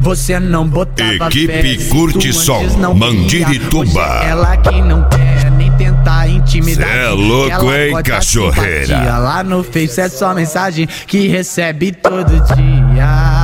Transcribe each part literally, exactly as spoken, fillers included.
você não botava Equipe fé. Curte Som, Mandirituba. Hoje é ela que não quer nem tentar intimidar. Cê é louco, hein, cachorreira? Lá no Face é só mensagem que recebe todo dia.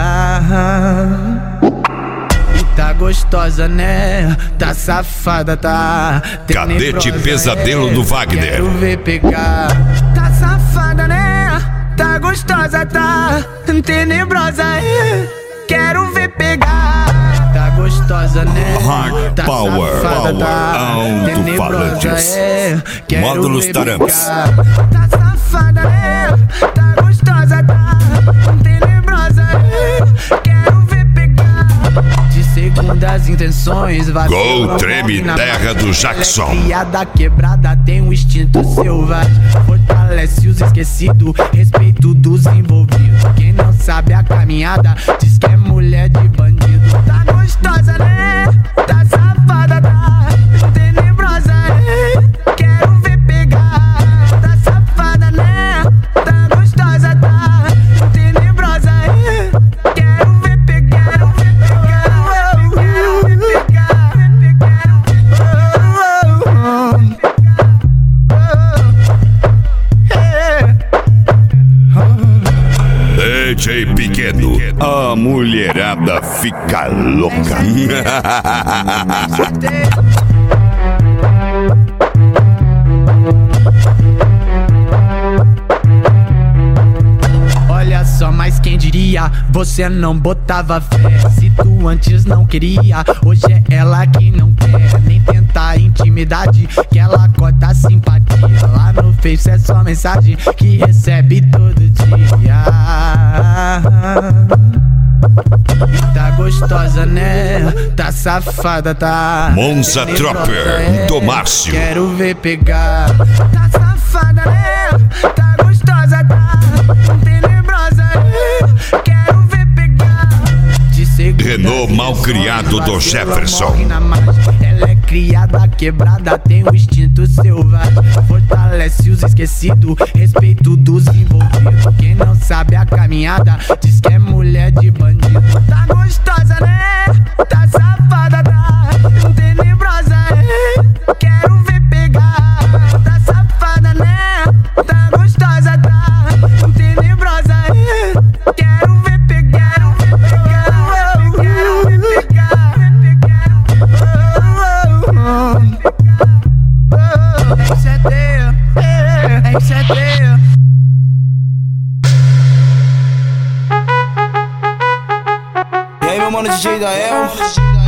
Tá gostosa, né? Tá safada, tá Cadete Pesadelo é. do Wagner. Quero ver pegar. Tá safada, né? Tá gostosa, tá tenebrosa, é. Quero ver pegar. Tá gostosa, né? Hard tá Power, safada, Power, tá alto-falantes, é. módulos Taramps. Tá safada, né? Tá gostosa, tá tenebrosa, é. Quero ver pegar. De segundas intenções, Gol treme terra do Jackson. Criada quebrada, tem um instinto selvagem. Fortalece os esquecidos, respeito dos envolvidos. Quem não sabe a caminhada, diz que é mulher de bandido. Tá gostosa, né? Tá safada, tá tenebrosa, é. Quero ver pegar. Tá safada, né? Tá gostosa, tá tenebrosa, é. Quero ver pegar. Quero ver pegar. Quero ver pegar. D J Pequeno, a mulherada fica louca. Olha só, mas quem diria, você não botava fé. Se tu antes não queria, hoje é ela que não quer nem tentar intimidade, que ela cota simpatia. Lá no Face é só mensagem que recebe todo dia. Tá gostosa, né? Tá safada, tá Monza Tropper, é. do Márcio. Quero ver pegar. Tá safada, né? Tá gostosa, tá tenebrosa, é. Quero ver pegar. De segunda, Renault Malcriado do Jefferson. Ela é criada quebrada, tem um instinto selvagem. Fortalece os esquecidos, respeito dos envolvidos. Quem não sabe a caminhada, diz que é mulher de bandido. Tá gostosa, né? Tá safada, tá tenebrosa, é. Quero ver pegar. Tá safada, né? Tá gostosa, tá tenebrosa, é. Quero ver pegar. Quero ver pegar. E aí, meu mano D J Dael?